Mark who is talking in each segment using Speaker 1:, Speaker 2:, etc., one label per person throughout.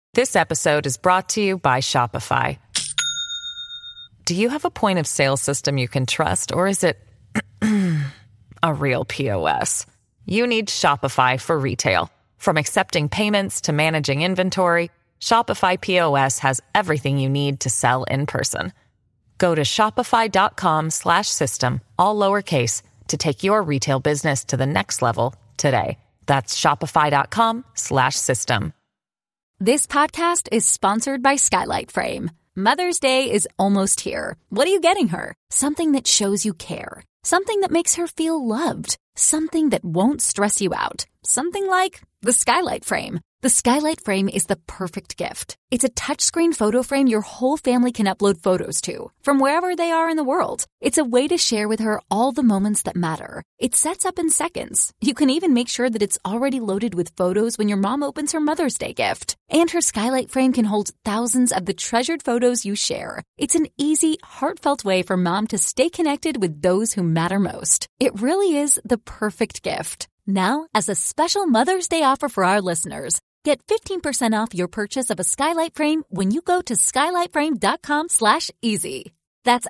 Speaker 1: This episode is brought to you by Shopify. Do you have a point of sale system you can trust, or is it a real POS? You need Shopify for retail. From accepting payments to managing inventory, Shopify POS has everything you need to sell in person. Go to shopify.com/system, all lowercase, to take your retail business to the next level today. That's shopify.com/system.
Speaker 2: This podcast is sponsored by Skylight Frame. Mother's Day is almost here. What are you getting her? Something that shows you care. Something that makes her feel loved. Something that won't stress you out. Something like the Skylight Frame. The Skylight Frame is the perfect gift. It's a touchscreen photo frame your whole family can upload photos to, from wherever they are in the world. It's a way to share with her all the moments that matter. It sets up in seconds. You can even make sure that it's already loaded with photos when your mom opens her Mother's Day gift. And her Skylight Frame can hold thousands of the treasured photos you share. It's an easy, heartfelt way for mom to stay connected with those who matter most. It really is the perfect gift. Now, as a special Mother's Day offer for our listeners, get 15% off your purchase of a Skylight Frame when you go to skylightframe.com/easy. That's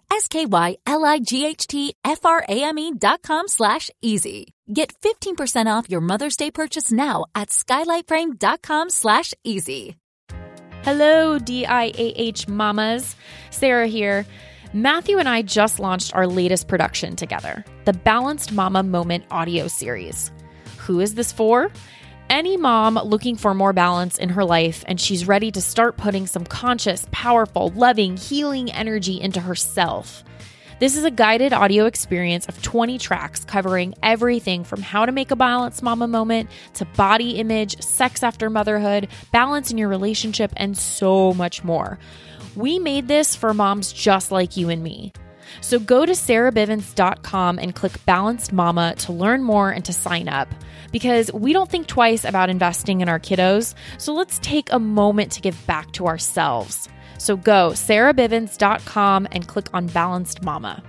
Speaker 2: SKYLIGHTFRAME.com/easy. Get 15% off your Mother's Day purchase now at skylightframe.com/easy.
Speaker 3: Hello, DIAH mamas. Sarah here. Matthew and I just launched our latest production together, the Balanced Mama Moment audio series. Who is this for? Any mom looking for more balance in her life, and she's ready to start putting some conscious, powerful, loving, healing energy into herself. This is a guided audio experience of 20 tracks covering everything from how to make a balanced mama moment to body image, sex after motherhood, balance in your relationship, and so much more. We made this for moms just like you and me. So go to sarahbivens.com and click Balanced Mama to learn more and to sign up. Because we don't think twice about investing in our kiddos, so let's take a moment to give back to ourselves. So go sarahbivens.com and click on Balanced Mama.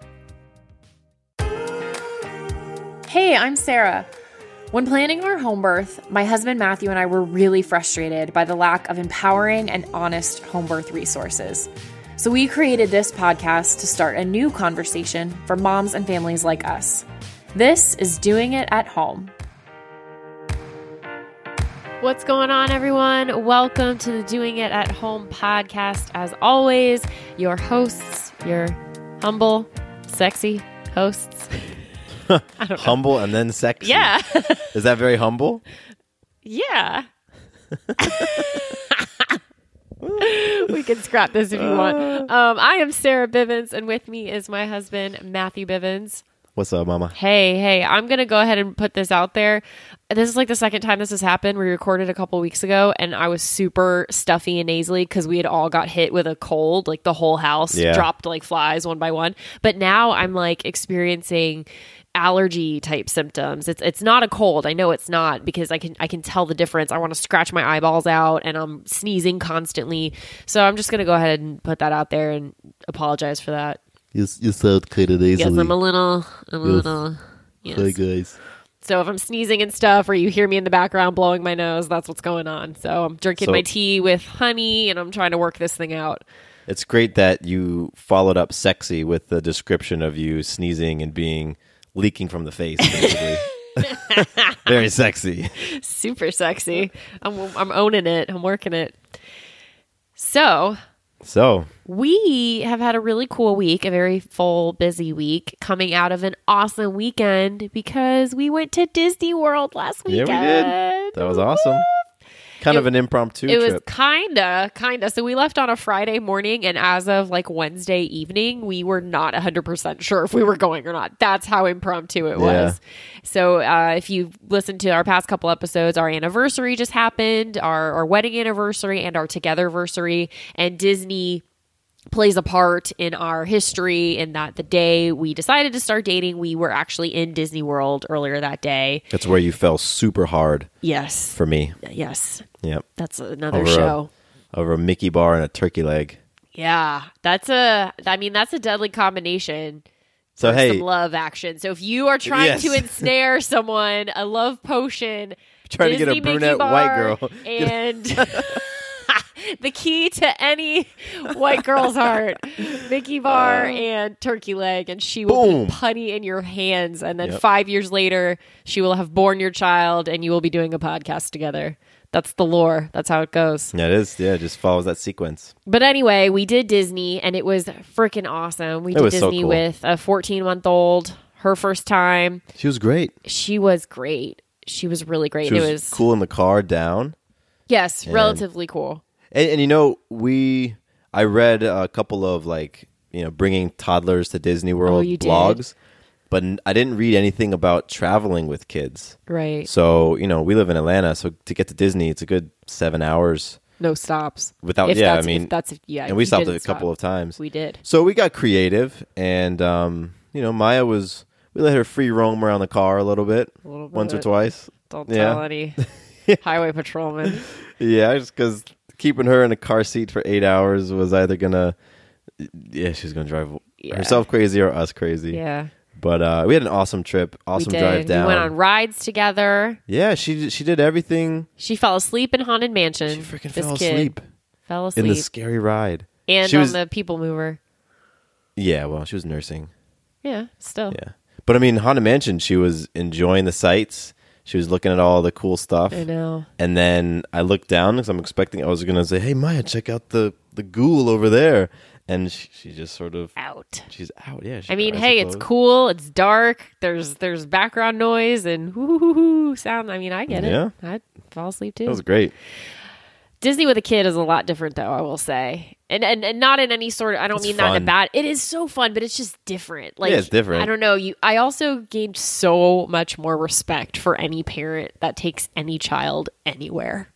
Speaker 3: Hey, I'm Sarah. When planning our home birth, my husband Matthew and I were really frustrated by the lack of empowering and honest home birth resources. So we created this podcast to start a new conversation for moms and families like us. This is Doing It at Home. What's going on, everyone? Welcome to the Doing It at Home podcast. As always, your hosts, your humble, sexy hosts.
Speaker 4: I don't know. Humble and then sexy.
Speaker 3: Yeah.
Speaker 4: Is that very humble?
Speaker 3: Yeah. We can scrap this if you want. I am Sarah Bivens, and with me is my husband, Matthew Bivens.
Speaker 4: What's up, mama?
Speaker 3: Hey, I'm going to go ahead and put this out there. This is like the second time this has happened. We recorded a couple weeks ago, and I was super stuffy and nasally because we had all got hit with a cold. Like the whole house dropped like flies one by one. But now I'm like experiencing allergy type symptoms. It's not a cold. I know it's not because I can tell the difference. I want to scratch my eyeballs out and I'm sneezing constantly. So I'm just going to go ahead and put that out there and apologize for that.
Speaker 4: You sound kind of nasally.
Speaker 3: Yes, I'm a little. Yes.
Speaker 4: Hi, guys.
Speaker 3: So if I'm sneezing and stuff or you hear me in the background blowing my nose, that's what's going on. So I'm drinking my tea with honey and I'm trying to work this thing out.
Speaker 4: It's great that you followed up sexy with the description of you sneezing and being leaking from the face, basically. Very sexy.
Speaker 3: Super sexy. I'm owning it. I'm working it. So we have had a really cool week, a very full, busy week, coming out of an awesome weekend because we went to Disney World last weekend.
Speaker 4: Yeah, we did. That was awesome. Kind of an impromptu trip.
Speaker 3: It was kind of. So we left on a Friday morning, and as of like Wednesday evening, we were not 100% sure if we were going or not. That's how impromptu it was. So if you listened to our past couple episodes, our anniversary just happened, our wedding anniversary and our togetherversary, and Disney plays a part in our history in that the day we decided to start dating, we were actually in Disney World earlier that day.
Speaker 4: That's where you fell super hard.
Speaker 3: Yes.
Speaker 4: For me.
Speaker 3: Yes.
Speaker 4: Yep.
Speaker 3: That's another show.
Speaker 4: Over a Mickey bar and a turkey leg.
Speaker 3: Yeah. That's a deadly combination.
Speaker 4: So hey,
Speaker 3: some love action. So if you are trying to ensnare someone, a love potion,
Speaker 4: trying
Speaker 3: Disney
Speaker 4: to get a brunette
Speaker 3: Mickey bar,
Speaker 4: white girl
Speaker 3: and the key to any white girl's heart. Mickey bar and turkey leg, and she will
Speaker 4: Boom.
Speaker 3: be putty in your hands. And then
Speaker 4: Yep.
Speaker 3: 5 years later, she will have born your child, and you will be doing a podcast together. That's the lore. That's how it goes.
Speaker 4: Yeah, it is. Yeah, it just follows that sequence.
Speaker 3: But anyway, we did Disney, and it was freaking awesome. We
Speaker 4: It
Speaker 3: did
Speaker 4: was so
Speaker 3: Disney
Speaker 4: cool.
Speaker 3: with a 14-month-old, her first time.
Speaker 4: She was great.
Speaker 3: She was great. She was really great.
Speaker 4: She
Speaker 3: It
Speaker 4: was
Speaker 3: was
Speaker 4: cool in the car down.
Speaker 3: Yes, relatively cool.
Speaker 4: And you know, I read a couple of bringing toddlers to Disney World
Speaker 3: you did?
Speaker 4: blogs, but I didn't read anything about traveling with kids.
Speaker 3: Right.
Speaker 4: So, we live in Atlanta, so to get to Disney, it's a good 7 hours
Speaker 3: No stops.
Speaker 4: without,
Speaker 3: If
Speaker 4: yeah,
Speaker 3: that's-
Speaker 4: I mean,
Speaker 3: if that's, yeah.
Speaker 4: and we
Speaker 3: if you
Speaker 4: stopped
Speaker 3: didn't
Speaker 4: a couple of times.
Speaker 3: We did.
Speaker 4: So we got creative, and, Maya we let her free roam around the car a little bit, once or
Speaker 3: bit.
Speaker 4: twice.
Speaker 3: Don't
Speaker 4: Yeah.
Speaker 3: tell any highway patrolman.
Speaker 4: Yeah, just because keeping her in a car seat for 8 hours was either gonna, she was gonna drive herself crazy or us crazy.
Speaker 3: Yeah.
Speaker 4: But we had an awesome trip, awesome
Speaker 3: We did.
Speaker 4: drive down.
Speaker 3: We went on rides together.
Speaker 4: Yeah, she did everything.
Speaker 3: She fell asleep in Haunted Mansion.
Speaker 4: She freaking
Speaker 3: This
Speaker 4: fell
Speaker 3: kid
Speaker 4: asleep
Speaker 3: Fell asleep.
Speaker 4: in the scary ride.
Speaker 3: And
Speaker 4: she
Speaker 3: on
Speaker 4: was,
Speaker 3: the people mover.
Speaker 4: Yeah, well, she was nursing.
Speaker 3: Yeah, still.
Speaker 4: Yeah, but I mean, Haunted Mansion, she was enjoying the sights. She was looking at all the cool stuff.
Speaker 3: I know.
Speaker 4: And then I looked down because I'm expecting I was going to say, "Hey, Maya, check out the ghoul over there." And she just sort of
Speaker 3: Out.
Speaker 4: She's out. Yeah.
Speaker 3: I mean, hey, it's cool. It's dark. There's background noise and hoo sound. I mean, I get it.
Speaker 4: Yeah.
Speaker 3: I'd fall asleep
Speaker 4: That
Speaker 3: too.
Speaker 4: was great.
Speaker 3: Disney with a kid is a lot different, though, I will say. And not in any sort of, I don't
Speaker 4: It's
Speaker 3: mean that in a
Speaker 4: fun.
Speaker 3: bad, it is so fun, but it's just different. Like,
Speaker 4: Yeah, it's different.
Speaker 3: I don't know. I also gained so much more respect for any parent that takes any child anywhere.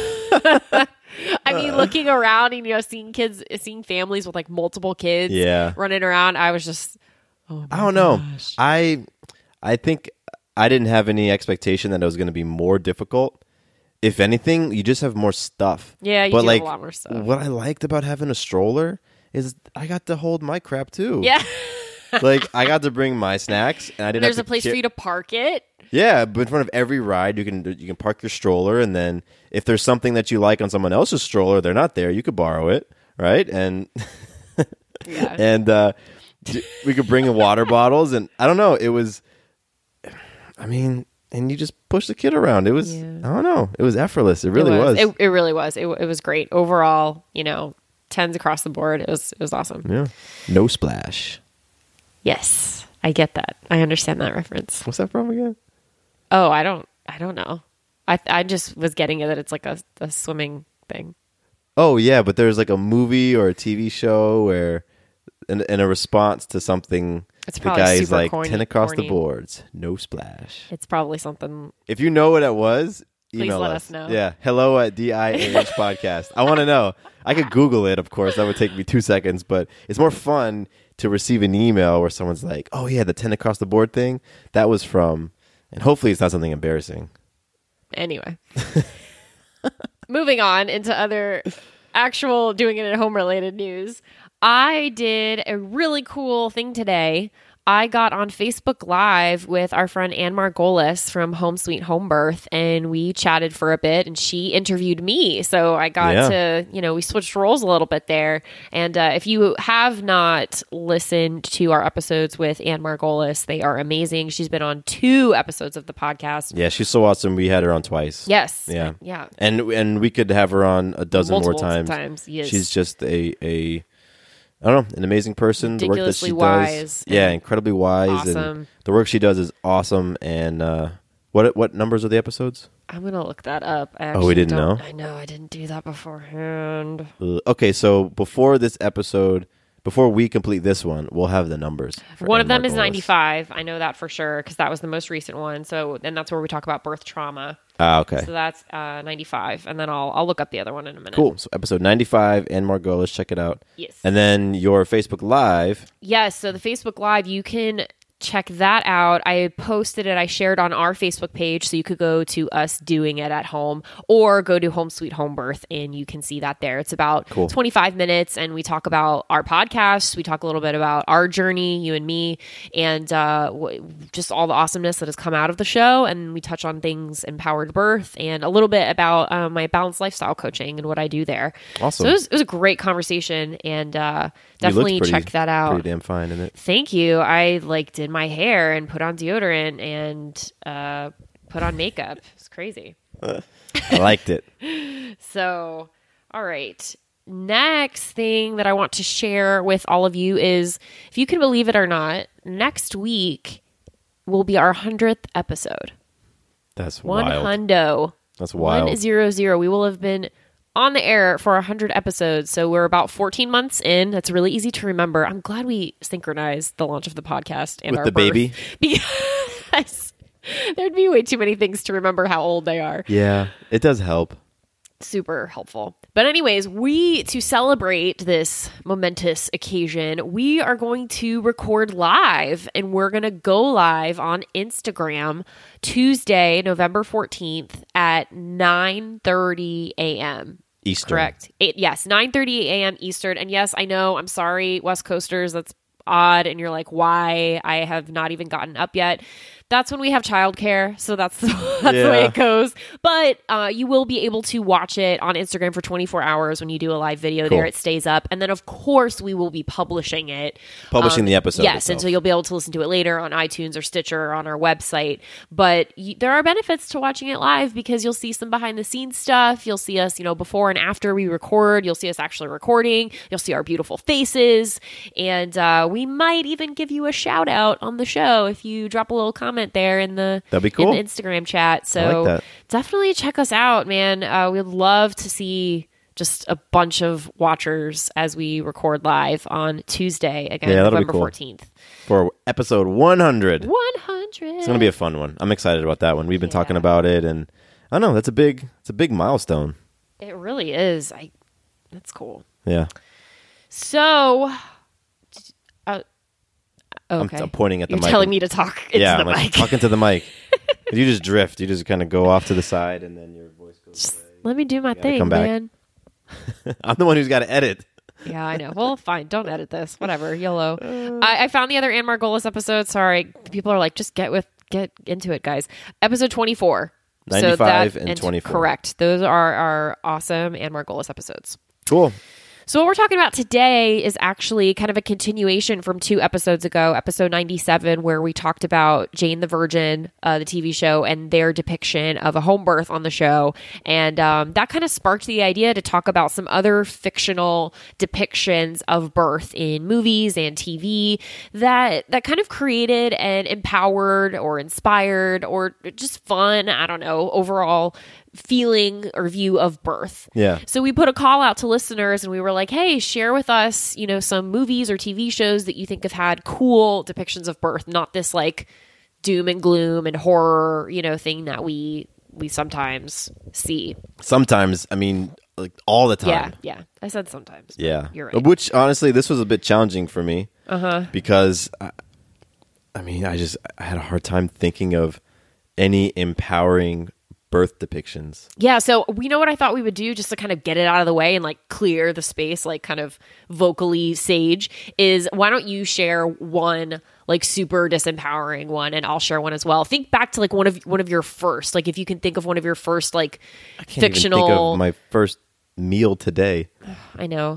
Speaker 3: I mean, looking around and, seeing families with like multiple kids
Speaker 4: Yeah.
Speaker 3: running around, I was just,
Speaker 4: I don't know. I think I didn't have any expectation that it was going to be more difficult. If anything, you just have more stuff.
Speaker 3: Yeah, you
Speaker 4: but
Speaker 3: do
Speaker 4: like,
Speaker 3: have a lot more stuff.
Speaker 4: What I liked about having a stroller is I got to hold my crap too.
Speaker 3: Yeah.
Speaker 4: Like I got to bring my snacks, and I didn't.
Speaker 3: There's
Speaker 4: have
Speaker 3: a place for you to park it.
Speaker 4: Yeah, but in front of every ride, you can park your stroller, and then if there's something that you like on someone else's stroller, they're not there, you could borrow it, right? And
Speaker 3: Yeah.
Speaker 4: and we could bring in water bottles, and I don't know, it was, I mean, and you just push the kid around. It was,
Speaker 3: Yeah.
Speaker 4: I don't know, it was effortless. It really was.
Speaker 3: It really was. It was great overall. 10s across the board. It was awesome.
Speaker 4: Yeah, no splash.
Speaker 3: Yes, I get that. I understand that reference.
Speaker 4: What's that from again?
Speaker 3: Oh, I don't know. I just was getting it that it's like a swimming thing.
Speaker 4: Oh yeah, but there's like a movie or a TV show where, in a response to something,
Speaker 3: It's
Speaker 4: the
Speaker 3: probably
Speaker 4: guy's
Speaker 3: super
Speaker 4: like
Speaker 3: corny-
Speaker 4: 10 across
Speaker 3: corny.
Speaker 4: the boards, no splash.
Speaker 3: It's probably something.
Speaker 4: If you know what it was,
Speaker 3: Please
Speaker 4: email
Speaker 3: let
Speaker 4: us.
Speaker 3: us know.
Speaker 4: Yeah, hello@DIAH podcast. I want to know. I could Google it, of course. That would take me 2 seconds, but it's more fun to receive an email where someone's like, "Oh yeah, the 10 across the board thing. That was from," and hopefully it's not something embarrassing.
Speaker 3: Anyway, moving on into other actual doing it at home related news. I did a really cool thing today. I got on Facebook Live with our friend Ann Margolis from Home Sweet Home Birth, and we chatted for a bit, and she interviewed me. So I got to, we switched roles a little bit there. And if you have not listened to our episodes with Ann Margolis, they are amazing. She's been on 2 episodes of the podcast.
Speaker 4: Yeah, she's so awesome. We had her on twice.
Speaker 3: Yes.
Speaker 4: Yeah.
Speaker 3: Yeah.
Speaker 4: And we could have her on a dozen
Speaker 3: Multiple
Speaker 4: more times.
Speaker 3: times, yes.
Speaker 4: She's just a I don't know, an amazing person. The work that she
Speaker 3: Ridiculously
Speaker 4: does,
Speaker 3: wise
Speaker 4: yeah,
Speaker 3: and
Speaker 4: incredibly wise,
Speaker 3: awesome.
Speaker 4: and the work she does is awesome. And what numbers are the episodes?
Speaker 3: I'm going to look that up. I
Speaker 4: Oh, we
Speaker 3: actually
Speaker 4: didn't
Speaker 3: don't-
Speaker 4: know?
Speaker 3: I know. I didn't do that beforehand.
Speaker 4: Okay, so before this episode, before we complete this one, we'll have the numbers. for
Speaker 3: One
Speaker 4: Ann
Speaker 3: of them is
Speaker 4: Margolis.
Speaker 3: 95. I know that for sure because that was the most recent one. So, and that's where we talk about birth trauma.
Speaker 4: Ah, okay.
Speaker 3: So that's 95. And then I'll look up the other one in a minute.
Speaker 4: Cool. So episode 95, Ann Margolis, check it out.
Speaker 3: Yes.
Speaker 4: And then your Facebook Live.
Speaker 3: Yes. So the Facebook Live, you can check that out. I posted it. I shared on our Facebook page, so you could go to us doing it at home or go to Home Sweet Home Birth, and you can see that there. It's about 25 minutes, and we talk about our podcast. We talk a little bit about our journey, you and me, and just all the awesomeness that has come out of the show. And we touch on things empowered birth and a little bit about my balanced lifestyle coaching and what I do there.
Speaker 4: Awesome.
Speaker 3: So it was a great conversation, and definitely check that out.
Speaker 4: Pretty damn fine in it.
Speaker 3: Thank you. I did my hair and put on deodorant and put on makeup. It's crazy.
Speaker 4: I liked it.
Speaker 3: So, all right. Next thing that I want to share with all of you is, if you can believe it or not, next week will be our 100th episode.
Speaker 4: That's wild.
Speaker 3: 100.
Speaker 4: That's wild.
Speaker 3: 100. We will have been on the air for 100 episodes. So we're about 14 months in. That's really easy to remember. I'm glad we synchronized the launch of the podcast and
Speaker 4: with
Speaker 3: our
Speaker 4: the
Speaker 3: birth,
Speaker 4: baby.
Speaker 3: Because there'd be way too many things to remember how old they are.
Speaker 4: Yeah, it does help.
Speaker 3: Super helpful. But anyways, to celebrate this momentous occasion, we are going to record live, and we're going to go live on Instagram Tuesday, November 14th at 9:30 a.m.
Speaker 4: Eastern.
Speaker 3: Correct. Yes, 9:30 a.m. Eastern. And yes, I know, I'm sorry, West Coasters, that's odd. And you're like, why? I have not even gotten up yet. That's when we have childcare, so that's the way it goes. But you will be able to watch it on Instagram for 24 hours when you do a live video there. It stays up. And then, of course, we will be publishing it.
Speaker 4: Publishing the episode
Speaker 3: Yes,
Speaker 4: itself.
Speaker 3: and so you'll be able to listen to it later on iTunes or Stitcher or on our website. But there are benefits to watching it live, because you'll see some behind-the-scenes stuff. You'll see us, before and after we record. You'll see us actually recording. You'll see our beautiful faces. And we might even give you a shout-out on the show if you drop a little comment there in the
Speaker 4: That'd be cool.
Speaker 3: in the Instagram chat. So
Speaker 4: I like that.
Speaker 3: Definitely check us out, man. We'd love to see just a bunch of watchers as we record live on Tuesday, again, November 14th.
Speaker 4: For episode 100.
Speaker 3: 100.
Speaker 4: It's going to be a fun one. I'm excited about that one. We've been talking about it, and I don't know, it's a big milestone.
Speaker 3: It really is. That's cool.
Speaker 4: Yeah.
Speaker 3: So, okay.
Speaker 4: I'm pointing at the
Speaker 3: You're
Speaker 4: mic.
Speaker 3: telling me to talk into the
Speaker 4: I'm like,
Speaker 3: mic.
Speaker 4: talking to the mic. You just drift. You just kind of go off to the side, and then your voice goes away.
Speaker 3: Let me do my thing,
Speaker 4: come back.
Speaker 3: man.
Speaker 4: I'm the one who's got to edit.
Speaker 3: Yeah, I know. Well, fine. Don't edit this. Whatever. YOLO. I found the other Ann Margolis episode. Sorry. People are like, just get into it, guys. Episode 24.
Speaker 4: 95 and 24.
Speaker 3: Correct. Those are our awesome Ann Margolis episodes.
Speaker 4: Cool.
Speaker 3: So what we're talking about today is actually kind of a continuation from 2 episodes ago, episode 97, where we talked about Jane the Virgin, the TV show, and their depiction of a home birth on the show. And that kind of sparked the idea to talk about some other fictional depictions of birth in movies and TV that kind of created and empowered or inspired or just fun, I don't know, overall feeling or view of birth.
Speaker 4: Yeah.
Speaker 3: So we put a call out to listeners, and we were like, hey, share with us, some movies or TV shows that you think have had cool depictions of birth, not this like doom and gloom and horror, thing that we sometimes see.
Speaker 4: Sometimes, I mean, like all the time.
Speaker 3: Yeah. I said sometimes.
Speaker 4: Yeah.
Speaker 3: You're right.
Speaker 4: Which honestly, this was a bit challenging for me. Because I had a hard time thinking of any empowering birth depictions.
Speaker 3: Yeah, so we know what I thought we would do just to kind of get it out of the way and like clear the space, like kind of vocally sage, is why don't you share one like super disempowering one, and I'll share one as well. Think back to like one of your first, like if you can think of one of your first like
Speaker 4: I can't
Speaker 3: fictional.
Speaker 4: even think of my first meal today.
Speaker 3: I know.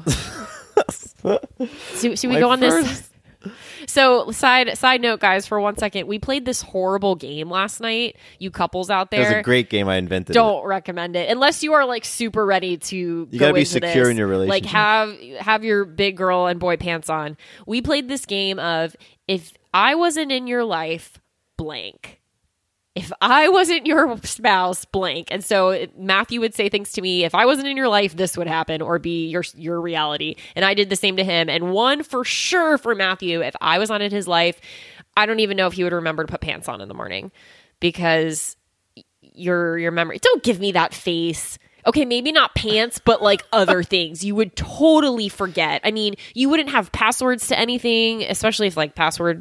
Speaker 3: Should we go on this? So side note, guys, for 1 second, we played this horrible game last night. You couples out there,
Speaker 4: It was a great game. I invented.
Speaker 3: Don't recommend it unless you are like super ready to.
Speaker 4: You
Speaker 3: go
Speaker 4: gotta be
Speaker 3: into
Speaker 4: secure
Speaker 3: this.
Speaker 4: in your relationship.
Speaker 3: Like have your big girl and boy pants on. We played this game of, if I wasn't in your life, blank. If I wasn't your spouse, blank. And so Matthew would say things to me, if I wasn't in your life, this would happen or be your reality. And I did the same to him. And one for sure for Matthew, if I was not in his life, I don't even know if he would remember to put pants on in the morning, because your memory. Don't give me that face. Okay, maybe not pants, but like other things you would totally forget. I mean, you wouldn't have passwords to anything, especially if like password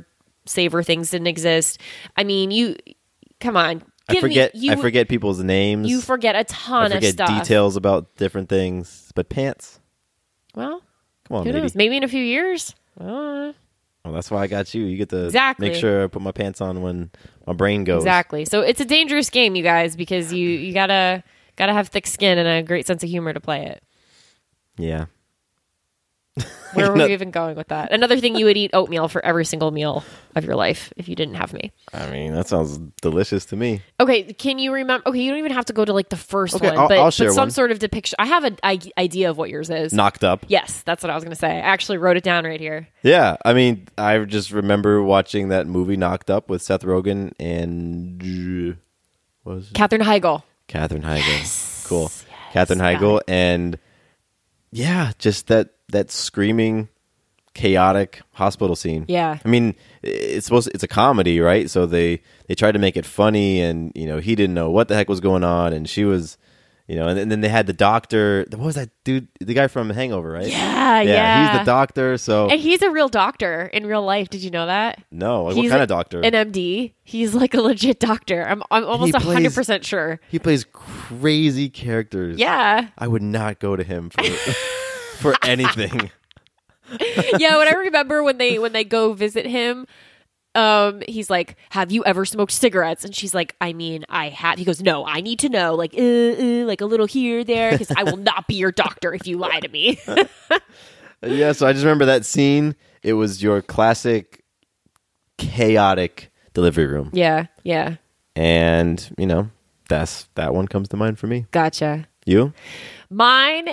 Speaker 3: saver things didn't exist. I mean, come on.
Speaker 4: I forget people's names.
Speaker 3: You forget a ton of stuff.
Speaker 4: I forget details about different things. But pants?
Speaker 3: Well,
Speaker 4: come on,
Speaker 3: who
Speaker 4: lady.
Speaker 3: knows? Maybe in a few years. I don't know.
Speaker 4: Well, that's why I got you. You get to
Speaker 3: Exactly.
Speaker 4: make sure I put my pants on when my brain goes.
Speaker 3: Exactly. So it's a dangerous game, you guys, because you gotta have thick skin and a great sense of humor to play it.
Speaker 4: Yeah.
Speaker 3: Where were we even going with that? Another thing, you would eat oatmeal for every single meal of your life if you didn't have me.
Speaker 4: I mean, that sounds delicious to me.
Speaker 3: Okay, can you remember? Okay, you don't even have to go to like the first one,
Speaker 4: I'll share
Speaker 3: but some
Speaker 4: one.
Speaker 3: sort of depiction. I have an idea of what yours is.
Speaker 4: Knocked Up.
Speaker 3: Yes, that's what I was going to say. I actually wrote it down right here.
Speaker 4: Yeah, I mean, I just remember watching that movie Knocked Up with Seth Rogen and what was it?
Speaker 3: Katherine Heigl.
Speaker 4: Katherine Heigl.
Speaker 3: Yes.
Speaker 4: Cool.
Speaker 3: Yes,
Speaker 4: Katherine Heigl, and yeah, just that screaming, chaotic hospital scene.
Speaker 3: Yeah.
Speaker 4: I mean, it's a comedy, right? So they tried to make it funny, and he didn't know what the heck was going on, and she was, and then they had the doctor. What was that dude? The guy from Hangover, right?
Speaker 3: Yeah.
Speaker 4: He's the doctor. So
Speaker 3: And he's a real doctor in real life. Did you know that?
Speaker 4: no, what
Speaker 3: He's
Speaker 4: kind of doctor?
Speaker 3: An MD. He's like a legit doctor. I'm almost 100% sure.
Speaker 4: He plays crazy characters.
Speaker 3: Yeah.
Speaker 4: I would not go to him for for anything.
Speaker 3: Yeah, when I remember when they go visit him, he's like, "Have you ever smoked cigarettes?" And she's like, "I mean, I have." He goes, "No, I need to know, like a little here, there, because I will not be your doctor if you lie to me."
Speaker 4: Yeah, so I just remember that scene. It was your classic chaotic delivery room.
Speaker 3: Yeah.
Speaker 4: And, that one comes to mind for me.
Speaker 3: Gotcha.
Speaker 4: You?
Speaker 3: Mine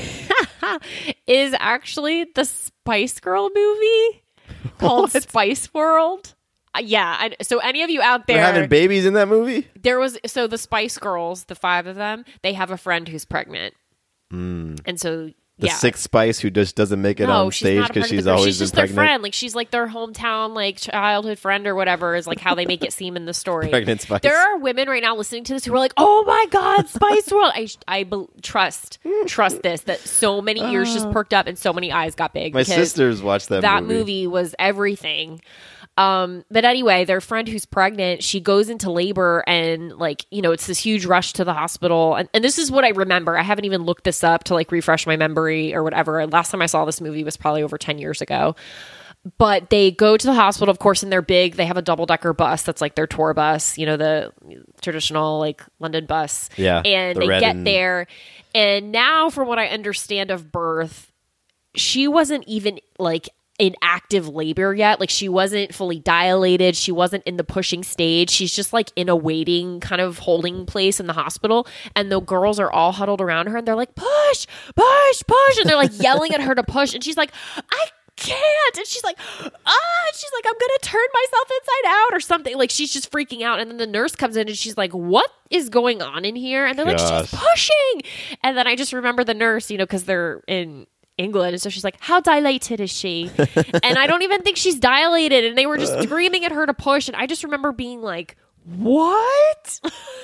Speaker 3: is actually the Spice Girl movie called Spice World. Yeah. So any of you out there,
Speaker 4: They're having babies in that movie?
Speaker 3: so the Spice Girls, the 5 of them, they have a friend who's pregnant. And so
Speaker 4: The sixth Spice who just doesn't make it on stage because she's always
Speaker 3: she's just
Speaker 4: been pregnant.
Speaker 3: their friend. Like she's like their hometown, like childhood friend or whatever is like how they make it seem in the story.
Speaker 4: Pregnant Spice.
Speaker 3: There are women right now listening to this who are like, "Oh my God, Spice World!" Trust this that so many ears just perked up and so many eyes got big.
Speaker 4: My sisters watched that movie.
Speaker 3: That movie was everything. But anyway, their friend who's pregnant, she goes into labor and it's this huge rush to the hospital. And this is what I remember. I haven't even looked this up to refresh my memory or whatever. Last time I saw this movie was probably over 10 years ago. But they go to the hospital, of course, and they have a double-decker bus that's like their tour bus, the traditional London bus.
Speaker 4: Yeah.
Speaker 3: And they get there. And now, from what I understand of birth, she wasn't even in active labor yet. She wasn't fully dilated. She wasn't in the pushing stage. She's just in a waiting kind of holding place in the hospital. And the girls are all huddled around her and they're like, "Push, push, push." And they're yelling at her to push. And she's like, "I can't." And she's like, "I'm going to turn myself inside out," or something. She's just freaking out. And then the nurse comes in and she's like, "What is going on in here?" And they're like, "She's pushing." And then I just remember the nurse, because they're in England, and so she's like, "How dilated is she?" And I don't even think she's dilated, and they were just screaming at her to push, and I just remember being like, "What?"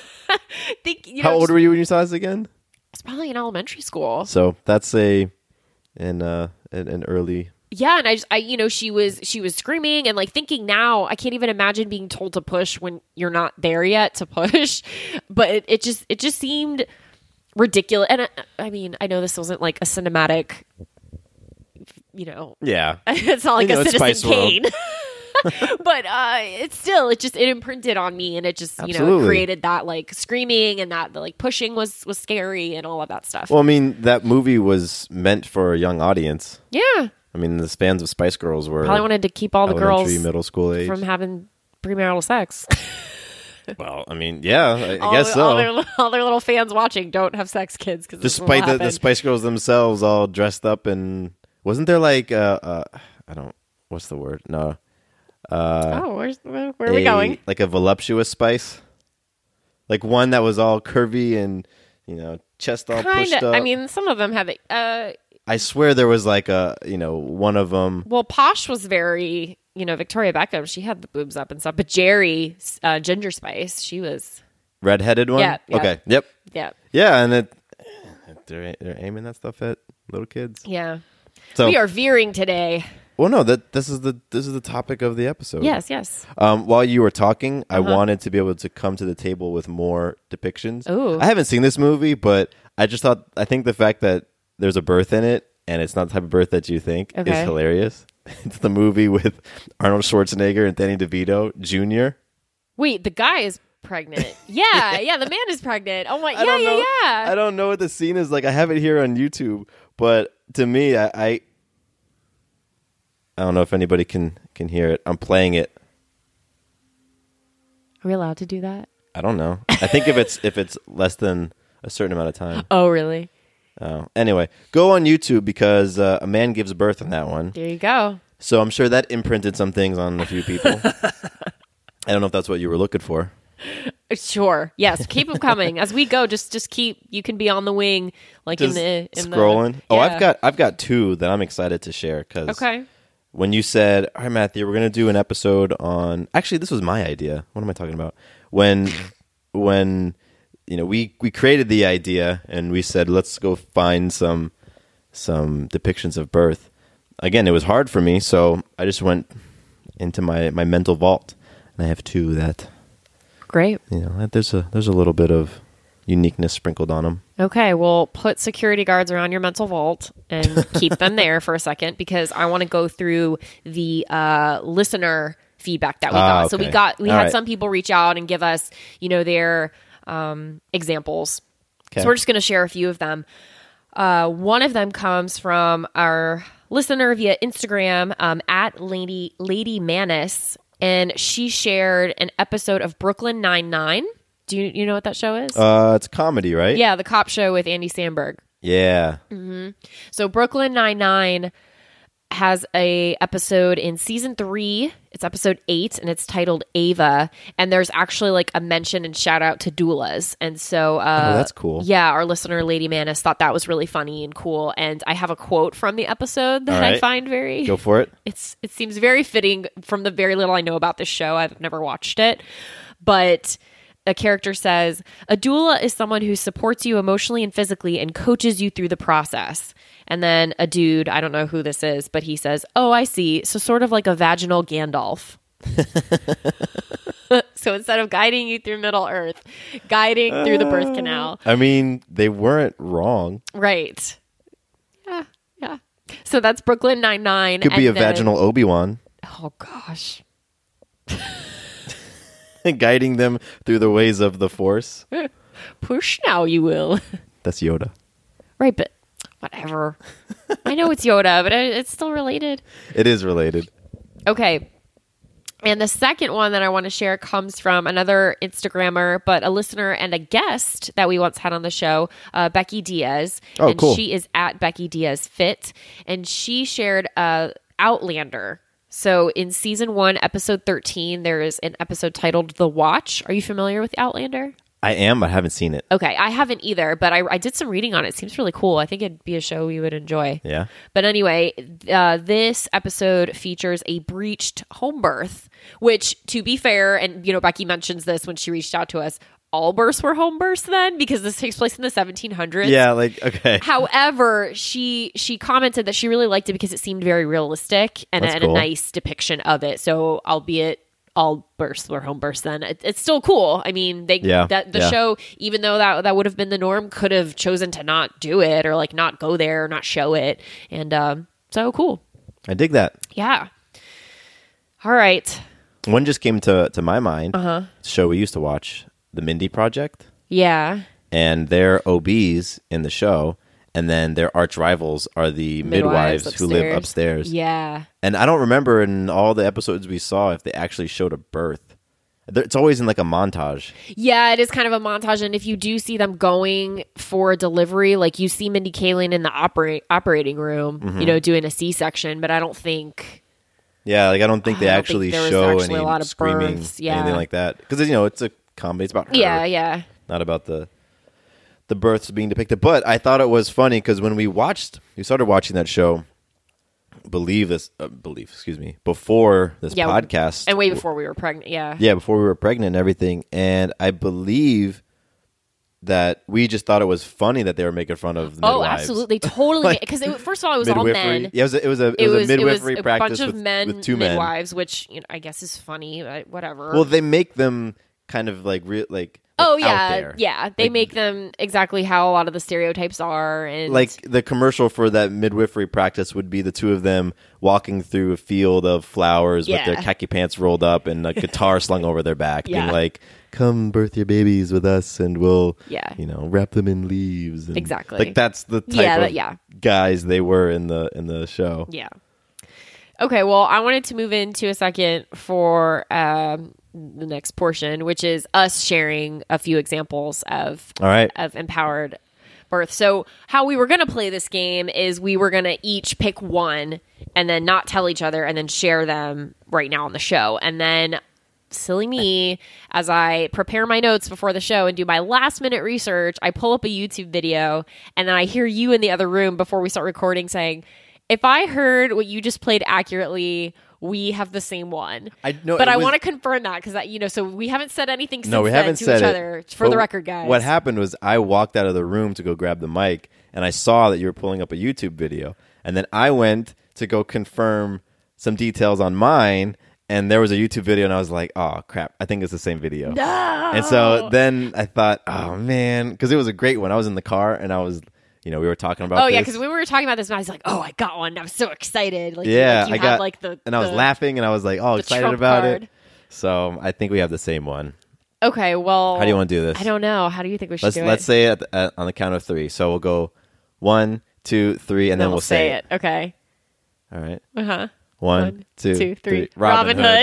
Speaker 4: How old were you when you saw this again?
Speaker 3: It's probably in elementary school.
Speaker 4: So that's an early.
Speaker 3: Yeah, and I she was screaming and thinking now I can't even imagine being told to push when you're not there yet to push, but it just seemed ridiculous. And I mean, I know this wasn't a cinematic,
Speaker 4: Yeah.
Speaker 3: it's not like a
Speaker 4: it's Spice
Speaker 3: Citizen Kane. But it imprinted on me, and it just created that screaming, and that the pushing was scary and all of that stuff.
Speaker 4: Well, I mean, that movie was meant for a young audience.
Speaker 3: Yeah.
Speaker 4: I mean, the fans of Spice Girls were
Speaker 3: probably wanted to keep all the girls
Speaker 4: middle school age
Speaker 3: from having premarital sex.
Speaker 4: Well, I mean, yeah, I guess so.
Speaker 3: All their little fans watching don't have sex, kids. Cause
Speaker 4: despite the Spice Girls themselves all dressed up, and wasn't there what's the word? No.
Speaker 3: Where are we going?
Speaker 4: Like a voluptuous Spice, one that was all curvy and chest all pushed up.
Speaker 3: I mean, some of them have it.
Speaker 4: I swear there was one of them.
Speaker 3: Well, Posh was very, Victoria Beckham. She had the boobs up and stuff. But Jerry, Ginger Spice, she was
Speaker 4: redheaded one.
Speaker 3: Yeah.
Speaker 4: Okay. Yep.
Speaker 3: Yeah.
Speaker 4: Yeah, and they're aiming that stuff at little kids.
Speaker 3: Yeah.
Speaker 4: So
Speaker 3: we are veering today.
Speaker 4: Well, no, this is the topic of the episode.
Speaker 3: Yes.
Speaker 4: While you were talking, I wanted to be able to come to the table with more depictions.
Speaker 3: Ooh.
Speaker 4: I haven't seen this movie, but I think the fact that there's a birth in it and it's not the type of birth that you think is hilarious. It's the movie with Arnold Schwarzenegger and Danny DeVito Jr.
Speaker 3: Wait, the guy is pregnant. Yeah, the man is pregnant. Oh my, yeah.
Speaker 4: I don't know what the scene is like. I have it here on YouTube, but to me, I don't know if anybody can hear it. I'm playing it.
Speaker 3: Are we allowed to do that?
Speaker 4: I don't know. I think if it's less than a certain amount of time.
Speaker 3: Oh, really?
Speaker 4: Oh, anyway, go on YouTube because a man gives birth in that one.
Speaker 3: There you go.
Speaker 4: So I'm sure that imprinted some things on a few people. I don't know if that's what you were looking for.
Speaker 3: Sure. Yes. Keep them coming as we go. Just keep. You can be on the wing, like
Speaker 4: Just
Speaker 3: in
Speaker 4: scrolling.
Speaker 3: The,
Speaker 4: Oh,
Speaker 3: yeah.
Speaker 4: I've got two that I'm excited to share because
Speaker 3: Okay.
Speaker 4: when you said, "All right, Matthew, we're going to do an episode on," actually, this was my idea. What am I talking about? When we created the idea and we said, let's go find some depictions of birth. Again, it was hard for me, so I just went into my mental vault, and I have two that.
Speaker 3: Great.
Speaker 4: There's a little bit of uniqueness sprinkled on them.
Speaker 3: Okay, well, put security guards around your mental vault and keep them there for a second because I want to go through the listener feedback that we got.
Speaker 4: Okay.
Speaker 3: So we had
Speaker 4: right.
Speaker 3: some people reach out and give us, their examples.
Speaker 4: Okay.
Speaker 3: So we're just going to share a few of them. One of them comes from our listener via Instagram at Lady Manis, and she shared an episode of Brooklyn Nine-Nine. Do you know what that show is?
Speaker 4: It's a comedy, right?
Speaker 3: Yeah, the cop show with Andy Samberg.
Speaker 4: Yeah.
Speaker 3: So Brooklyn Nine-Nine has a episode in season 3. It's episode 8, and it's titled Ava. And there's actually like a mention and shout out to doulas. And so,
Speaker 4: that's cool.
Speaker 3: Yeah, our listener Lady Manis thought that was really funny and cool. And I have a quote from the episode that I find very.
Speaker 4: Go for it.
Speaker 3: It seems very fitting from the very little I know about this show. I've never watched it, but. A character says, a doula is someone who supports you emotionally and physically and coaches you through the process. And then a dude, I don't know who this is, but he says, oh, I see. So sort of like a vaginal Gandalf. So instead of guiding you through Middle Earth, guiding through the birth canal.
Speaker 4: I mean, they weren't wrong.
Speaker 3: Right. Yeah. So that's Brooklyn Nine-Nine.
Speaker 4: Could be a vaginal Obi-Wan.
Speaker 3: Oh, gosh.
Speaker 4: Guiding them through the ways of the Force.
Speaker 3: Push now, you will.
Speaker 4: That's Yoda.
Speaker 3: Right, but whatever. I know it's Yoda, but it's still related.
Speaker 4: It is related.
Speaker 3: Okay. And the second one that I want to share comes from another Instagrammer, but a listener and a guest that we once had on the show, Becky Diaz.
Speaker 4: Oh,
Speaker 3: and
Speaker 4: cool.
Speaker 3: She is at Becky Diaz Fit. And she shared Outlander. So in season 1, episode 13, there is an episode titled The Watch. Are you familiar with Outlander?
Speaker 4: I am, but I haven't seen it.
Speaker 3: Okay, I haven't either, but I did some reading on it. It seems really cool. I think it'd be a show you would enjoy.
Speaker 4: Yeah.
Speaker 3: But anyway, this episode features a breached home birth, which, to be fair, and Becky mentions this when she reached out to us, all births were home births then because this takes place in the 1700s.
Speaker 4: Yeah, okay.
Speaker 3: However, she commented that she really liked it because it seemed very realistic and
Speaker 4: That's
Speaker 3: a
Speaker 4: cool.
Speaker 3: nice depiction of it. So, albeit all births were home births then, it's still cool. I mean, the show, even though that would have been the norm, could have chosen to not do it or not go there or not show it. And so cool.
Speaker 4: I dig that.
Speaker 3: Yeah. All right.
Speaker 4: One just came to my mind. It's a show we used to watch, The Mindy Project.
Speaker 3: Yeah.
Speaker 4: And they're OBs in the show. And then their arch rivals are the midwives who live upstairs.
Speaker 3: Yeah.
Speaker 4: And I don't remember in all the episodes we saw if they actually showed a birth. It's always in a montage.
Speaker 3: Yeah, it is kind of a montage. And if you do see them going for a delivery, you see Mindy Kaling in the operating room, doing a C-section. But I don't think...
Speaker 4: Yeah, I don't think they actually
Speaker 3: there was
Speaker 4: show
Speaker 3: actually
Speaker 4: any
Speaker 3: a lot of
Speaker 4: screaming,
Speaker 3: births. Yeah.
Speaker 4: anything like that. Because, it's a comedy. It's about her.
Speaker 3: Yeah.
Speaker 4: Not about the births being depicted. But I thought it was funny because when we started watching that show, before this podcast.
Speaker 3: And way before we were pregnant, yeah.
Speaker 4: Yeah, before we were pregnant and everything. And I believe that we just thought it was funny that they were making fun of the midwives.
Speaker 3: Absolutely, totally. Because first of all, it was all men.
Speaker 4: Yeah, it was a midwifery
Speaker 3: a
Speaker 4: practice
Speaker 3: bunch of men,
Speaker 4: with two men.
Speaker 3: midwives, which I guess is funny. Whatever.
Speaker 4: Well, they make them kind of like
Speaker 3: out
Speaker 4: out there.
Speaker 3: Yeah. They make them exactly how a lot of the stereotypes are, and
Speaker 4: like the commercial for that midwifery practice would be the two of them walking through a field of flowers with their khaki pants rolled up and a guitar slung over their back, being like, "Come birth your babies with us, and we'll, wrap them in leaves." And
Speaker 3: exactly.
Speaker 4: Like that's the type of guys they were in the show.
Speaker 3: Yeah. Okay. Well, I wanted to move into a second for the next portion, which is us sharing a few examples of empowered birth. So how we were going to play this game is we were going to each pick one and then not tell each other and then share them right now on the show. And then silly me, as I prepare my notes before the show and do my last minute research, I pull up a YouTube video and then I hear you in the other room before we start recording saying, if I heard what you just played accurately, we have the same one. I want to confirm that because so we haven't said anything since then to each other. For the record, guys.
Speaker 4: What happened was I walked out of the room to go grab the mic, and I saw that you were pulling up a YouTube video, and then I went to go confirm some details on mine, and there was a YouTube video, and I was like, "Oh crap! I think it's the same video."
Speaker 3: No!
Speaker 4: And so then I thought, "Oh man," because it was a great one. I was in the car, and I was. We were talking about.
Speaker 3: Oh yeah, because we were talking about this, and I was like, "Oh, I got one! I'm so excited!"
Speaker 4: And I was laughing, and I was like, "Oh, excited about
Speaker 3: card.
Speaker 4: it!" So I think we have the same one.
Speaker 3: Okay, well,
Speaker 4: how do you want to do this?
Speaker 3: I don't know. How do you think we should do it?
Speaker 4: Let's say it on the count of three. So we'll go 1, 2, 3, and then we'll say it.
Speaker 3: Okay.
Speaker 4: All right.
Speaker 3: One, two, three. Robin Hood.